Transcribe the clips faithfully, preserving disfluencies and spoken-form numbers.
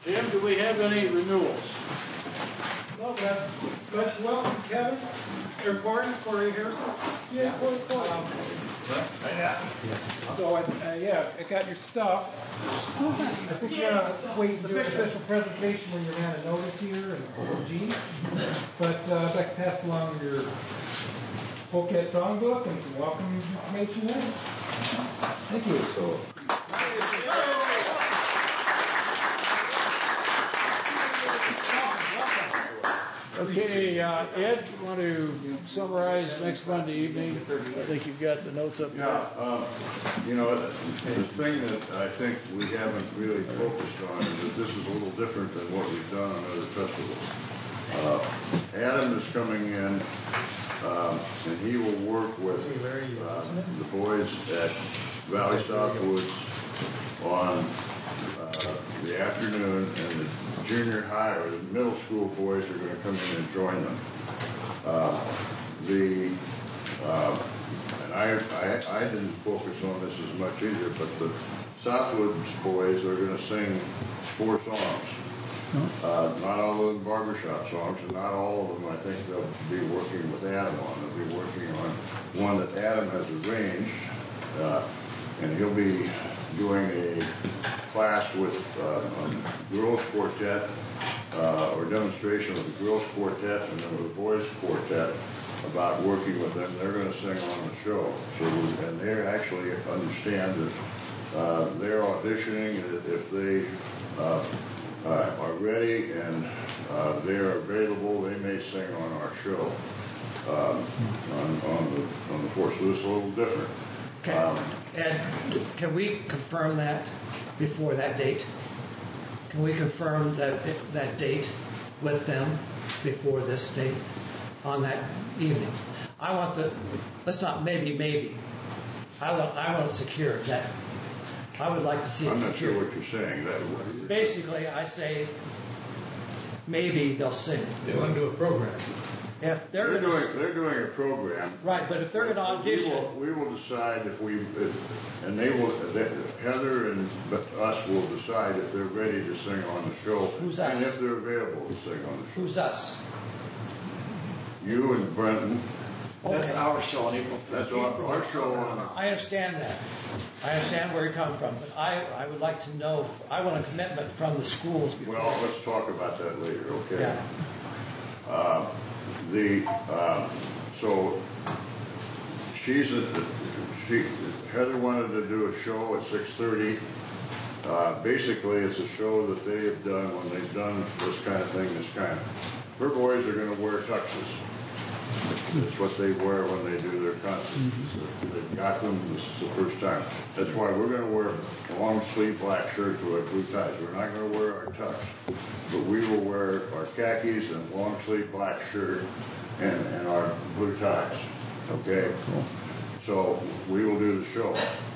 Jim, do we have any renewals? No, but let's welcome Kevin, or Corey, Corey Harrison. Yeah, Corey, Corey. Um, yeah. So, uh, yeah, I got your stuff. I think you're uh, waiting to do a special presentation when you ran a notice here and G. But uh, I'd like to pass along your Polecat songbook and some welcome information there. Thank you. So. Okay, uh, Ed, you want to summarize next Monday evening? I think you've got the notes up there. Yeah, um, you know, the thing that I think we haven't really focused on is that this is a little different than what we've done on other festivals. Uh, Adam is coming in, um, and he will work with uh, the boys at Valley Southwoods on uh, the afternoon, and the junior high or the middle school boys are going to come in and join them. Uh, the uh, and I, I I didn't focus on this as much either, but the Southwoods boys are going to sing four songs. Uh, not all of them barbershop songs, and not all of them I think they'll be working with Adam on. They'll be working on one that Adam has arranged, uh, and he'll be doing a class with uh, a girls quartet, uh, or demonstration with the girls quartet and then with the boys quartet about working with them. They're going to sing on the show. So, and they actually understand that uh, they're auditioning, and if they uh, uh, are ready and uh, they are available, they may sing on our show um, on, on the on the fourth. So it's a little different. Okay. Um, and can we confirm that before that date? Can we confirm that that date with them before this date on that evening? I want the, let's not maybe, maybe. I want, I want it secured. That I would like to see it I'm not secured. sure what you're saying. That Basically, I say maybe they'll sing. They want to do a program. If they're, they're gonna, doing they're doing a program, right? But if they're going to audition, we will, we will decide if we if, and they will. They, Heather and us will decide if they're ready to sing on the show. Who's us? And if they're available to sing on the show. Who's us? You and Brenton. Okay. That's our show on April fifth. That's our, our show on. I understand that. I understand where you're coming from, but I, I would like to know. I want a commitment from the schools before. Well, let's talk about that later, okay? Yeah. Uh, the uh, so she's a, she Heather wanted to do a show at six thirty. Uh, basically, it's a show that they have done when they've done this kind of thing. This kind of her boys are going to wear tuxes. It's what they wear when they do their concerts. Mm-hmm. They've got them. This is the first time. That's why we're going to wear long sleeve black shirts with blue ties. We're not going to wear our tux, but we will wear our khakis and long sleeve black shirt and, and our blue ties. Okay. Cool. So we will do the show.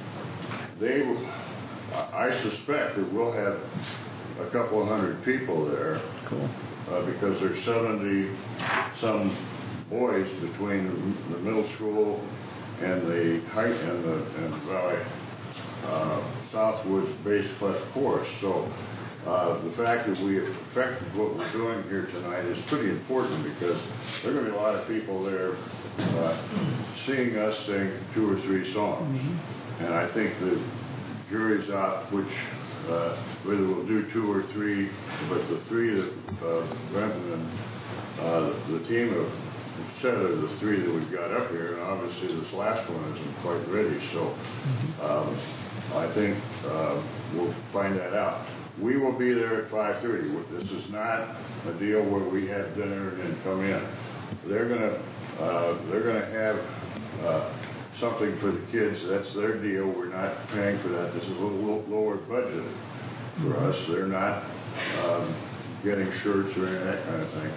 They, will, I suspect that we'll have a couple of hundred people there. Cool. Uh, because there's seventy some boys between the middle school and the height and the and Valley uh, Southwoods bass clef chorus. So uh, the fact that we have perfected what we're doing here tonight is pretty important because there are going to be a lot of people there uh, seeing us sing two or three songs, mm-hmm. and I think the jury's out which uh, whether we'll do two or three, but the three that uh, Brenton and uh, the team have said are the three that we've got up here, and obviously this last one isn't quite ready, so um, I think uh, we'll find that out. We will be there at five thirty. This is not a deal where we have dinner and then come in. They're gonna uh, they're gonna have uh, something for the kids. That's their deal. We're not paying for that. This is a little lower budget for us. They're not um, getting shirts or any of that kind of thing.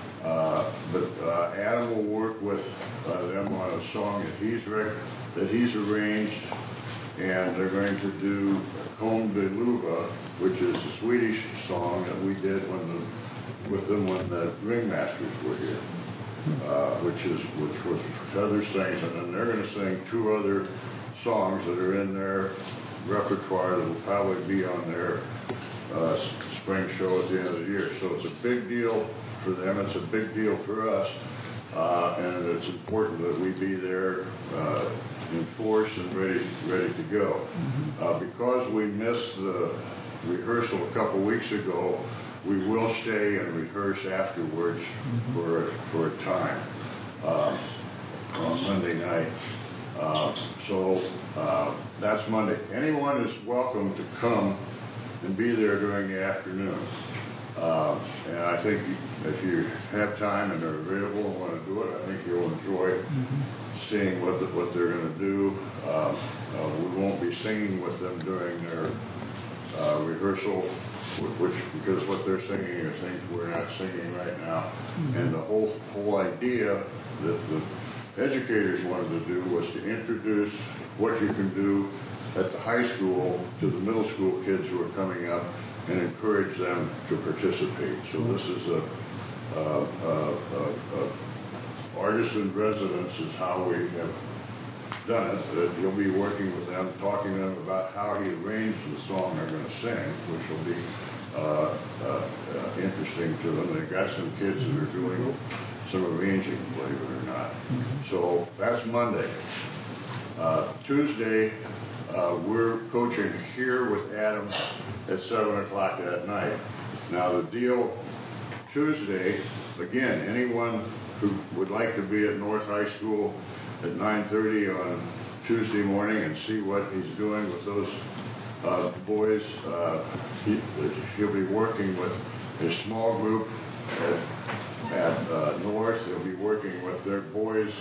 Uh, but uh, Adam will work with uh, them on a song that he's rec- that he's arranged, and they're going to do Comme de Luva, which is a Swedish song that we did when the, with them when the Ringmasters were here, uh, which is which was Heather sings, and then they're going to sing two other songs that are in their repertoire that will probably be on their uh, spring show at the end of the year. So it's a big deal for them. It's a big deal for us. Uh, and it's important that we be there uh, in force and ready ready to go. Mm-hmm. Uh, because we missed the rehearsal a couple weeks ago, we will stay and rehearse afterwards mm-hmm. for for a time uh, on Monday night. Uh, so uh, that's Monday. Anyone is welcome to come and be there during the afternoon. Uh, and I think if you have time and are available and want to do it, I think you'll enjoy mm-hmm. seeing what the, what they're going to do. Uh, uh, we won't be singing with them during their uh, rehearsal, which because what they're singing are things we're not singing right now. Mm-hmm. And the whole whole idea that the educators wanted to do was to introduce what you can do at the high school to the middle school kids who are coming up, and encourage them to participate. So this is a, uh, uh, uh, uh, artist in residence is how we have done it. That you'll be working with them, talking to them about how he arranged the song they're going to sing, which will be uh, uh, uh, interesting to them. They've got some kids that are doing some arranging, believe it or not. Mm-hmm. So that's Monday. Uh, Tuesday, Uh, we're coaching here with Adam at seven o'clock that night. Now the deal Tuesday, again, anyone who would like to be at North High School at nine thirty on Tuesday morning and see what he's doing with those uh, boys, uh, he, he'll be working with a small group at, at uh, North. He'll be working with their boys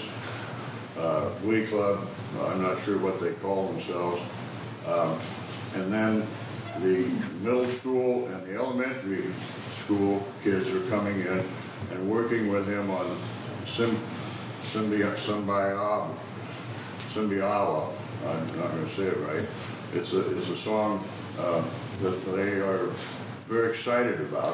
Uh, Glee Club, uh, I'm not sure what they call themselves, um, and then the middle school and the elementary school kids are coming in and working with him on Sim, Symbi- Symbiawa, Symbiawa, I'm not going to say it right. It's a, it's a song uh, that they are very excited about,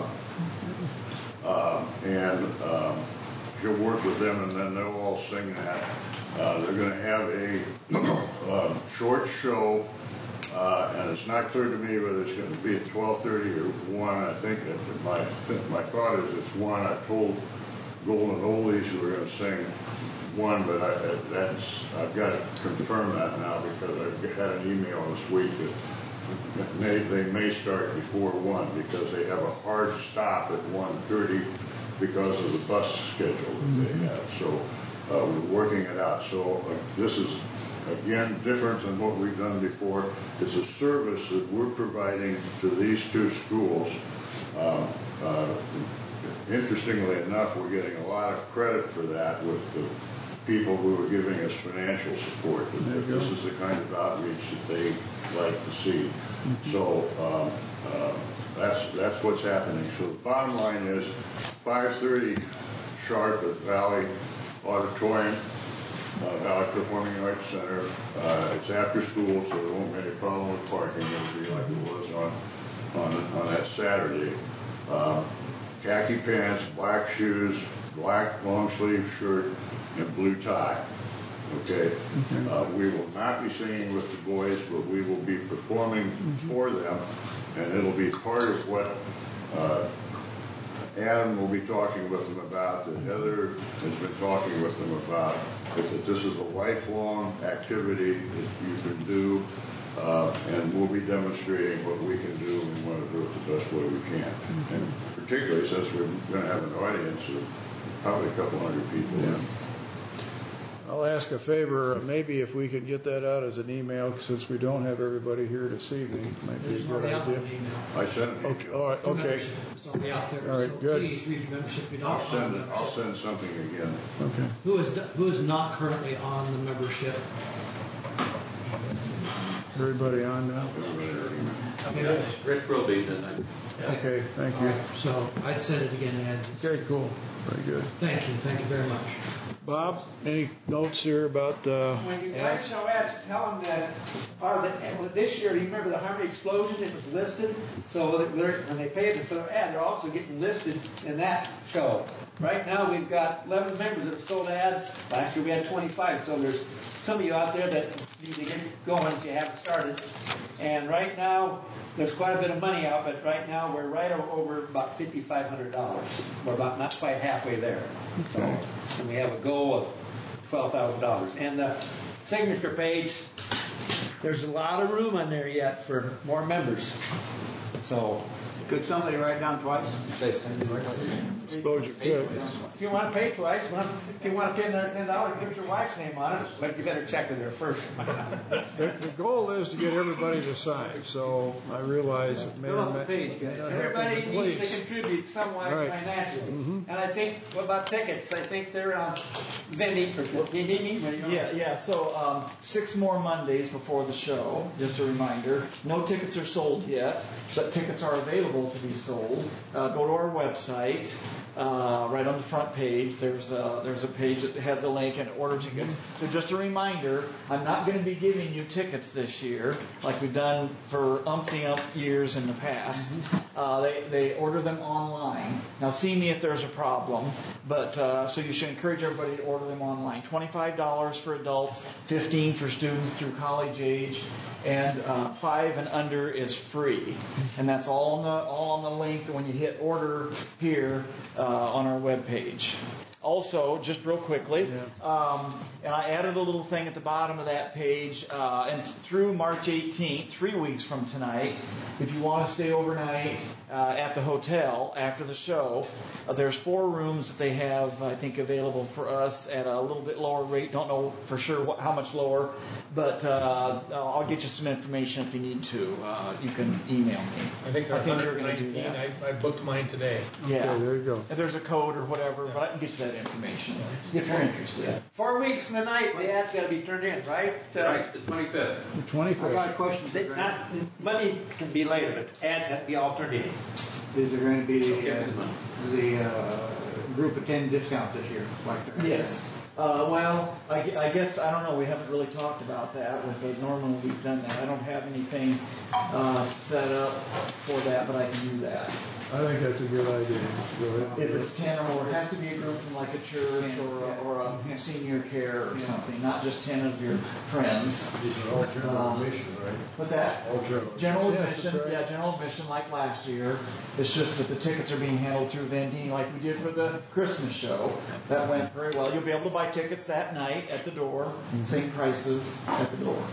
uh, and um, he'll work with them, and then they'll all sing that. Uh, they're going to have a uh, short show, uh, and it's not clear to me whether it's going to be at twelve thirty or one. I think that my th- my thought is it's one. I told Golden Oldies who were going to sing one, but I, that's I've got to confirm that now because I've had an email this week that may, they may start before one because they have a hard stop at one thirty because of the bus schedule that they have. So uh, we're working it out. So uh, this is, again, different than what we've done before. It's a service that we're providing to these two schools. Um, uh, interestingly enough, we're getting a lot of credit for that with the people who are giving us financial support. That this is the kind of outreach that they like to see. Mm-hmm. So um, uh, that's that's what's happening. So the bottom line is five thirty sharp at Valley Auditorium, uh, Valley Performing Arts Center. Uh, it's after school, so there won't be any problem with parking. It'll be like it was on on, on that Saturday. Uh, khaki pants, black shoes, black long sleeve shirt, and blue tie. Okay? Okay. Uh, we will not be singing with the boys, but we will be performing mm-hmm. for them, and it'll be part of what uh, Adam will be talking with them about, that Heather has been talking with them about, is that this is a lifelong activity that you can do, uh, and we'll be demonstrating what we can do, and we want to do it the best way we can. Mm-hmm. And particularly since we're going to have an audience of probably a couple hundred people. Yeah. I'll ask a favor, maybe if we could get that out as an email, since we don't have everybody here this evening, might be a good idea. I sent it. Okay, all right, okay. It's already out there. All right, so good. Please read your membership. If you don't I'll send it. membership. I'll send something again. Okay. Who is who is not currently on the membership? Everybody on now? Everybody already knows. Okay. Rich will be tonight. Okay, thank you. So I'd send it again, Ed. Okay, cool. Very good. Thank you. Thank you very much. Bob, any notes here about uh, When you guys ads? show ads, tell them that, or that this year, you remember the Harmony Explosion, it was listed, so that they're, when they pay for their ad, they're also getting listed in that show. Right now, we've got eleven members that have sold ads. Last year, we had twenty-five, so there's some of you out there that need to get going if you haven't started. And right now, there's quite a bit of money out, but right now, we're right over about fifty-five hundred dollars. We're about not quite halfway there. So, and we have a goal of twelve thousand dollars. And the signature page, there's a lot of room on there yet for more members. So, Could somebody write down twice? Say Sandy right Suppose you could. if you want to pay twice, well, if you want to pay another ten dollars, put your wife's name on it, but you better check with her first. The, the goal is to get everybody to sign, so I realize that may Fill or out the may, page, may guys. not Everybody happen needs to please. contribute somewhat Right. financially. Mhm. And I think, what about tickets? I think they're on vending, or vending, what do you know? Yeah, yeah. So um, six more Mondays before the show. Just a reminder. No tickets are sold yet, but tickets are available to be sold. Uh, go to our website. Uh, right on the front page, there's a, there's a page that has a link and order tickets. So just a reminder, I'm not going to be giving you tickets this year like we've done for umpty ump years in the past. Uh, they, they order them online. Now see me if there's a problem, but uh, so you should encourage everybody to order them online. twenty-five dollars for adults, fifteen dollars for students through college age, and uh, five and under is free. And that's all on the all on the link when you hit order here uh, on our webpage. Also, just real quickly, um, and I added a little thing at the bottom of that page, uh, and through March eighteenth, three weeks from tonight, if you want to stay overnight uh, at the hotel after the show, uh, there's four rooms that they have, I think, available for us at a little bit lower rate. Don't know for sure what, how much lower, but uh, I'll get you some information if you need to. Uh, you can email me. I think they're I think you're gonna do one nineteen. that. I, I booked mine today. Yeah. Okay, there you go. If there's a code or whatever, but I can get you that information if you're interested. Four weeks from tonight, the ad's got to be turned in, right? Uh, Right, the twenty-fifth. The I got a twenty-fifth. question for they- Greg. not, money can be later, but ads have to be all turned in. Is there going to be Okay, uh, money. the uh, group attend discount this year? Like there- Yes. Uh, well, I, gu- I guess, I don't know, we haven't really talked about that with the, normally we've done that. I don't have anything uh, set up for that, but I can do that. I think that's a good idea. Go ahead. If it's ten or more, it has to be a group from like a church or a, or a senior care or something, not just ten of your friends. These are all general admission, right? What's that? All general. General Yes, admission, that's right. yeah, general admission like last year. It's just that the tickets are being handled through Vendini like we did for the Christmas show. That went very well. You'll be able to buy tickets that night at the door, same prices at the door.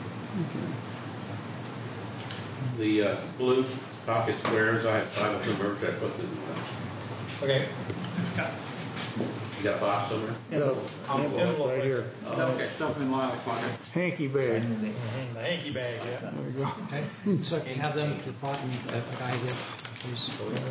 The uh, blue pocket squares, I have five of them, I put them, Okay. you got a box somewhere? No, envelope right here. Stuff, stuff in Lyle's pocket. Hanky bag. The hanky bag, yeah. There you go. Okay. So if you have them at the bottom, that guy did, please.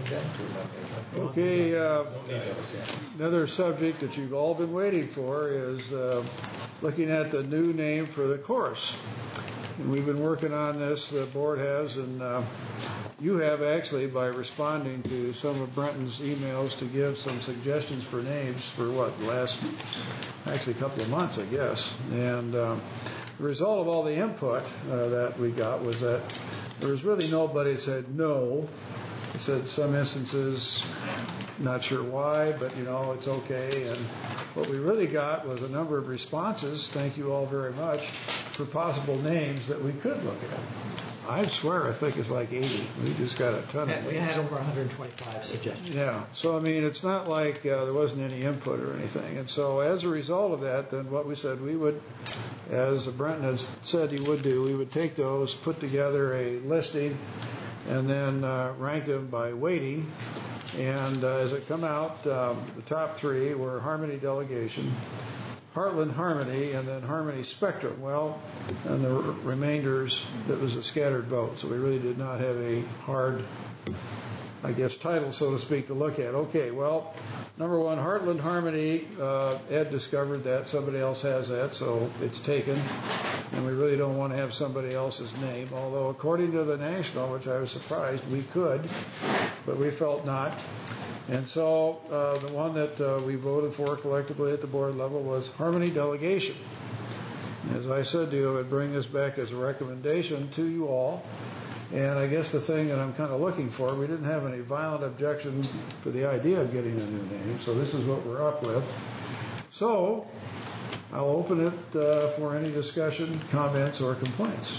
Okay, uh, another subject that you've all been waiting for is uh, looking at the new name for the course. And we've been working on this, the board has, and uh, you have actually by responding to some of Brenton's emails to give some suggestions for names for what, the last, actually a couple of months, I guess. And um, the result of all the input uh, that we got was that there was really nobody that said no. They said some instances, not sure why, but you know, it's okay. And what we really got was a number of responses, thank you all very much, for possible names that we could look at. I swear I think it's like eighty. We just got a ton of We names. had over one hundred twenty-five suggestions. Yeah. So, I mean, it's not like uh, there wasn't any input or anything. And so as a result of that, then what we said we would, as Brenton has said he would do, we would take those, put together a listing, and then uh, rank them by weighting. And uh, as it come out, um, the top three were Harmony Delegation, Heartland Harmony, and then Harmony Spectrum. Well, and the r- remainders, that was a scattered vote. So we really did not have a hard, I guess, title, so to speak, to look at. Okay, well, number one, Heartland Harmony, uh, Ed discovered that. Somebody else has that, so it's taken. and we really don't want to have somebody else's name, although according to the National, which I was surprised, we could, but we felt not. And so uh, the one that uh, we voted for collectively at the board level was Harmony Delegation. As I said to you, I would bring this back as a recommendation to you all. And I guess the thing that I'm kind of looking for, we didn't have any violent objection to the idea of getting a new name, so this is what we're up with. So I'll open it uh, for any discussion, comments, or complaints.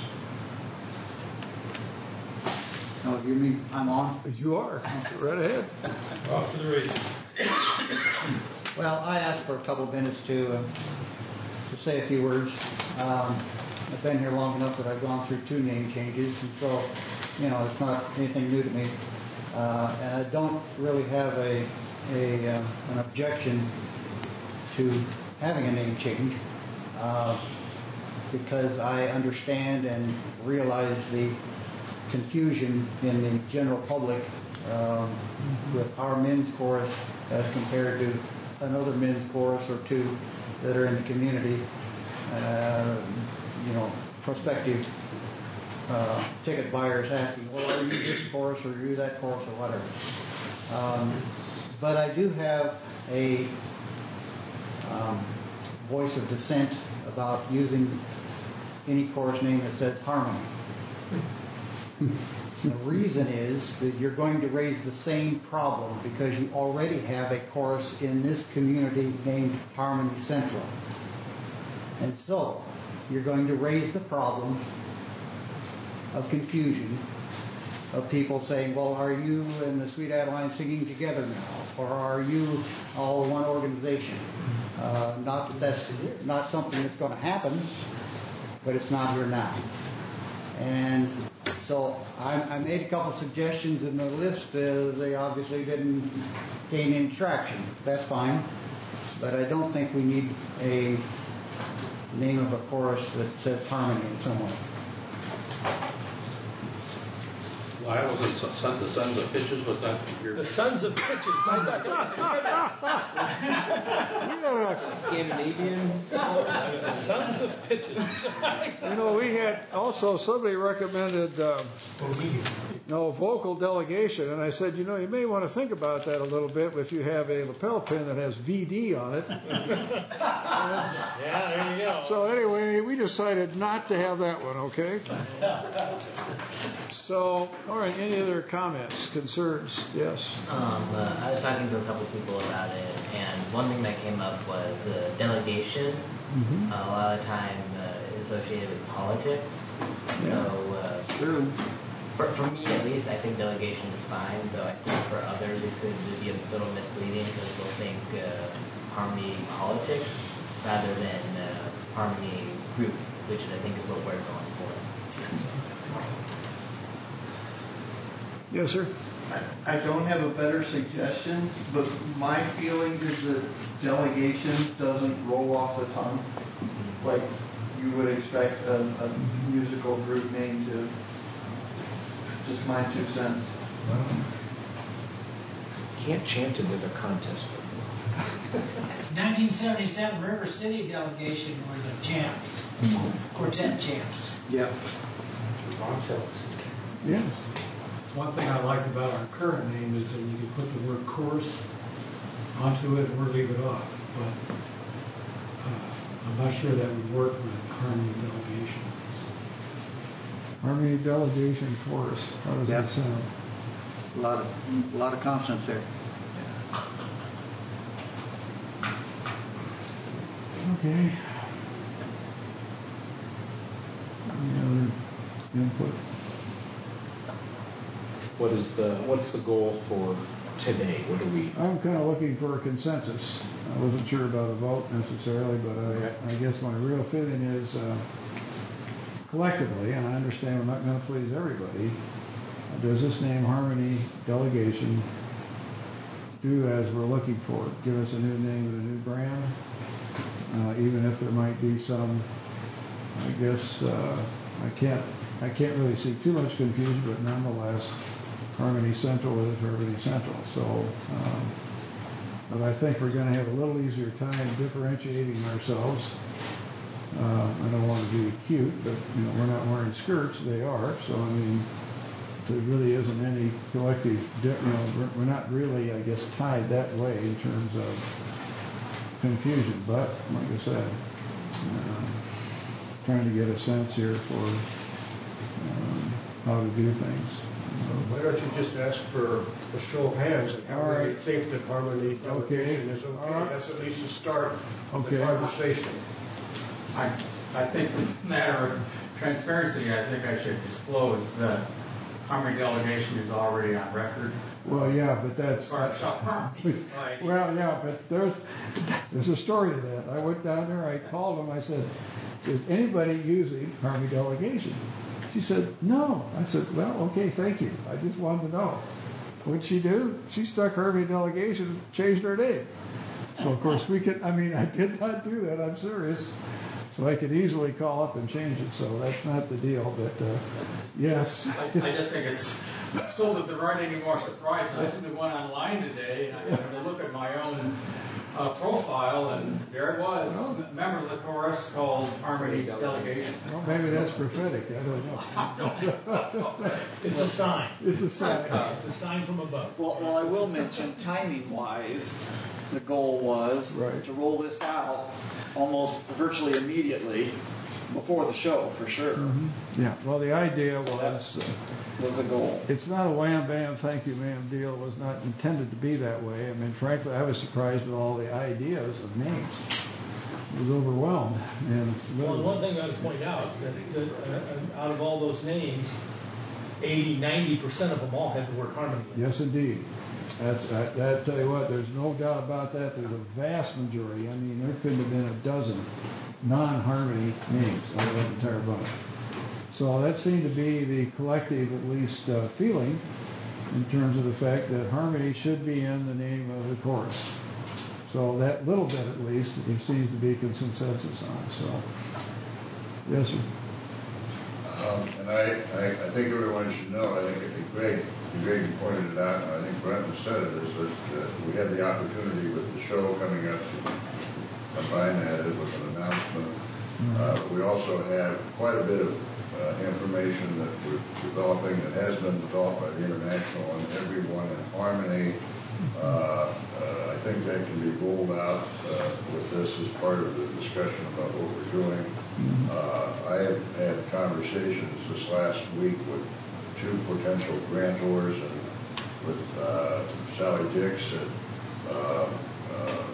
No, you mean I'm on? You are. Right ahead. Off to the races. Well, I asked for a couple of minutes to, uh, to say a few words. Um, I've been here long enough that I've gone through two name changes, and so, you know, it's not anything new to me. Uh, and I don't really have a, a uh, an objection to having a name change uh, because I understand and realize the confusion in the general public um, with our men's chorus as compared to another men's chorus or two that are in the community. Uh, you know, prospective uh, ticket buyers asking, well, are you this chorus or are you that chorus or whatever. Um, but I do have a um, voice of dissent about using any chorus name that says Harmony. The reason is that you're going to raise the same problem because you already have a chorus in this community named Harmony Central. And so you're going to raise the problem of confusion of people saying, well, are you and the Sweet Adeline singing together now? Or are you all one organization? Uh, not that that's not something that's going to happen, but it's not here now. And so I, I made a couple suggestions in the list. Uh, they obviously didn't gain any traction. That's fine. But I don't think we need a name of a chorus that says Harmony in some way. Lyle, was it son, the Sons of Pitches? Was that your... The Sons of Pitches. I thought Scandinavian. the Sons of Pitches. You know, we had also somebody recommended um, no vocal delegation, and I said, you know, you may want to think about that a little bit if you have a lapel pin that has V D on it. Yeah, there you go. So anyway, we decided not to have that one, okay? So, all right, any other comments, concerns? Yes? Um, uh, I was talking to a couple people about it, and one thing that came up was uh, delegation. Mm-hmm. Uh, a lot of time uh, is associated with politics. Yeah. So, uh, True. For, for me at least, I think delegation is fine, though I think for others it could be a little misleading because they'll think uh, Harmony politics rather than uh, Harmony group, which I think is what we're going for. Yes, sir? I don't have a better suggestion, but my feeling is that delegation doesn't roll off the tongue like you would expect a, a musical group name to. Just my two cents. Can't chant it at a contest. nineteen seventy-seven River City delegation were the champs, quartet champs. Yeah. Yes. One thing I liked about our current name is that you could put the word chorus onto it or leave it off, but uh, I'm not sure that would work with Harmony Delegation. Harmony Delegation Chorus. How does Yep. that sound? A lot of a lot of consonants there. Okay. Any other input? What is the what's the goal for today? What do we? I'm kind of looking for a consensus. I wasn't sure about a vote necessarily, but I, Okay. I guess my real feeling is uh, collectively, and I understand we're not going to please everybody, does this name Harmony Delegation do as we're looking for? Give us a new name and a new brand, uh, even if there might be some, I guess, uh, I can't I can't really see too much confusion, but nonetheless, Harmony Central is Harmony Central. So, um, but I think we're going to have a little easier time differentiating ourselves Uh, I don't want to be cute, but you know we're not wearing skirts; they are. So I mean, there really isn't any collective. You know, we're, we're not really, I guess, tied that way in terms of confusion. But like I said, uh, trying to get a sense here for um, how to do things. Why don't you just ask for a show of hands and how All many right. think that Harmony delegation is okay? All right. That's at least a start of Okay. the conversation. I, I think as a matter of transparency, I think I should disclose that Harmony delegation is already on record. Well, yeah, but that's. Barbershop Harmony Society. Well, yeah, but there's there's a story to that. I went down there, I called them, I said, is anybody using Harmony delegation? She said, no. I said, well, okay, thank you. I just wanted to know. What'd she do? She stuck Harmony delegation and changed her name. So, of course, we could, I mean, I did not do that. I'm serious. So I could easily call up and change it. So that's not the deal. But, uh, yes. I, I just think it's so that there aren't any more surprises. I simply went online today and I happened to look at my own uh, profile, and there it was, Oh. a member of the chorus called Harmony Delegation. Well, maybe that's prophetic. I don't know. It's a sign. It's a sign. It's a sign from above. Well, well, I will mention timing-wise, the goal was Right. to roll this out almost virtually immediately before the show, for sure. Mhm. Yeah. Well, the idea So was. Uh, was the goal. It's not a wham bam thank you ma'am deal. It was not intended to be that way. I mean, frankly, I was surprised with all the ideas of names. I was overwhelmed. And Well, and one thing I was pointing out, that, that uh, out of all those names, eighty, ninety percent of them all have the word harmony in it. yes, indeed. That's, I, that tell you what, there's no doubt about that. There's a vast majority. I mean, there couldn't have been a dozen non-harmony names out of that entire bunch. So that seemed to be the collective, at least, uh, feeling in terms of the fact that harmony should be in the name of the chorus. So that little bit, at least, there seems to be consensus on. So, yes, sir. Um, and I, I, I think everyone should know, I think, I think Greg, Greg pointed it out, and I think Brenton said it, is that uh, we had the opportunity with the show coming up to combine that with an announcement. Uh, we also have quite a bit of uh, information that we're developing that has been developed by the International and everyone in Harmony. Uh, uh, I think that can be rolled out uh, with this as part of the discussion about what we're doing. Uh, I have had conversations this last week with two potential grantors and with uh, Sally Dix and uh, uh,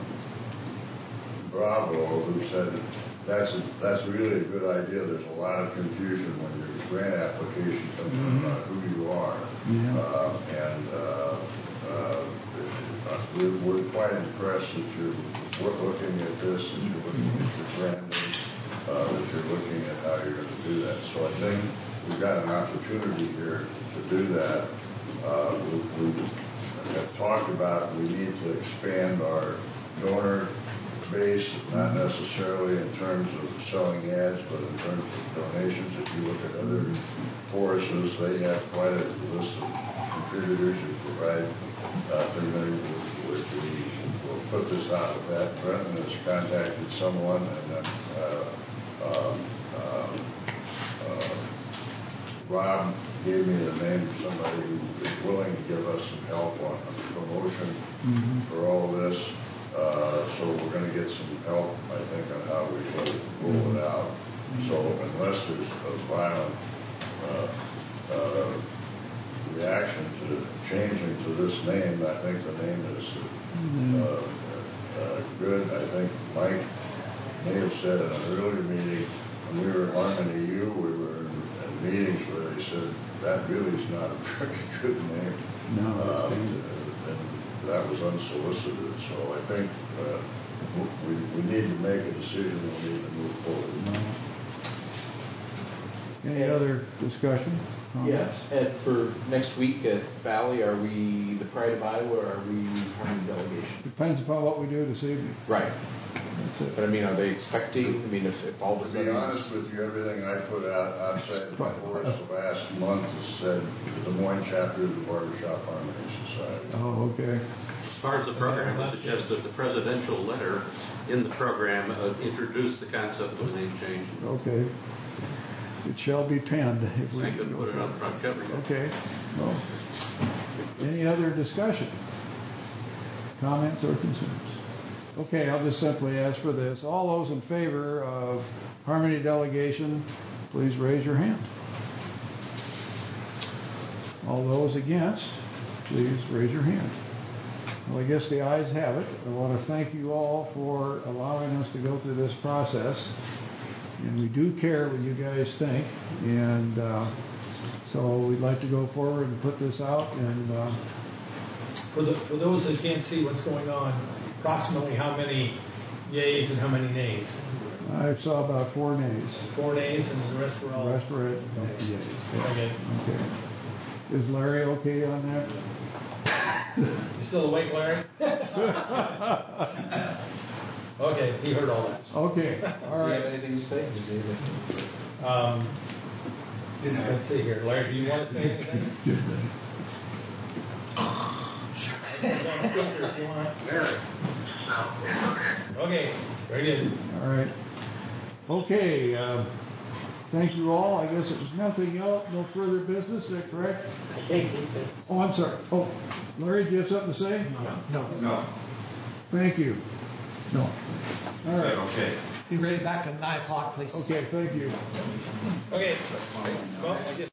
Bravo, who said that that's a, that's really a good idea. There's a lot of confusion when your grant application comes in about who you are. Yeah. Uh, and uh, uh, we're, we're quite impressed that you're we're looking at this, that you're looking at your branding, uh, that you're looking at how you're going to do that. So I think we've got an opportunity here to do that. Uh, we, we have talked about we need to expand our donor base, not necessarily in terms of selling ads, but in terms of donations. If you look at other choruses, they have quite a list of contributors who provide uh, things. We will put this out with that. Brenton has contacted someone, and then uh, um, um, uh, Rob gave me the name of somebody who is willing to give us some help on promotion Mm-hmm. for all this. Uh, so we're going to get some help, I think, on how we roll it out. So unless there's a violent uh, uh, reaction to changing to this name, I think the name is uh, uh, good. I think Mike may have said in an earlier meeting, when we were at Harmony U, we were in, in meetings where they said that really is not a very good name. No. Uh, and, that was unsolicited, so I think uh, we, we need to make a decision and we need to move forward. Any other discussion? Yeah, and for next week at Valley, are we the Pride of Iowa or are we Harmony delegation? Depends upon what we do this evening. Right. That's it. But I mean, are they expecting, I mean, if, if all of a To be sudden... honest with you, everything I put out outside the course the last month has said the Des Moines chapter of the Barbershop Harmony Society. Oh, okay. far as the program, I would suggest that the presidential letter in the program uh, introduce the concept of a name change. Okay. It shall be penned. If we I could put it on the front cover. Yeah. Okay. Well, any other discussion? Comments or concerns? Okay, I'll just simply ask for this. All those in favor of Harmony delegation, please raise your hand. All those against, please raise your hand. Well, I guess the ayes have it. I want to thank you all for allowing us to go through this process. And we do care what you guys think. And uh, so we'd like to go forward and put this out. And uh, For, the, for those that can't see what's going on, approximately how many yays and how many nays? I saw about four nays. Four nays and the rest were all? The rest were it. Yays. Yeah. Okay. Okay. Is Larry okay on that? You still awake, Larry? Okay, he heard all that. Okay, all Does he right. have anything to say? Does he have anything? Um, let's see here, Larry, do you want to say anything? Larry. Okay, very good. All right. Okay, uh, thank you all. I guess it was nothing else, no further business, is that correct? I think he's good. Oh, I'm sorry. Oh, Larry, do you have something to say? No. No. Thank you. No. All right. Okay. Be ready back at nine o'clock, please. Okay, thank you. Okay, well, I guess.